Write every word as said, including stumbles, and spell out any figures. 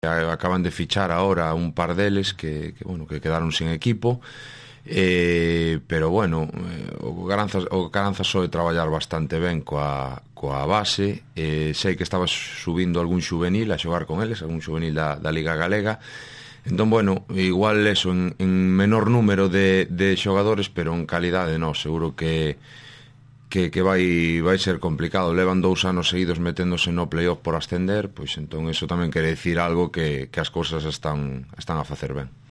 Acaban de fichar ahora un par deles que, que, bueno, que quedaron sin equipo, eh, pero bueno, eh, o Caranzas, o Caranzas soe traballar bastante ben coa, coa base. Eh, sei que estaba subindo algún xuvenil a xogar con eles, algún xuvenil da, da Liga Galega. Entón, bueno, igual eso en, en menor número de, de xogadores, pero en calidade no, seguro que que, que vai, vai ser complicado. Levan dous anos seguidos meténdose no playoff por ascender, pois entón eso tamén quere dicir algo, que, que as cousas están, están a facer ben.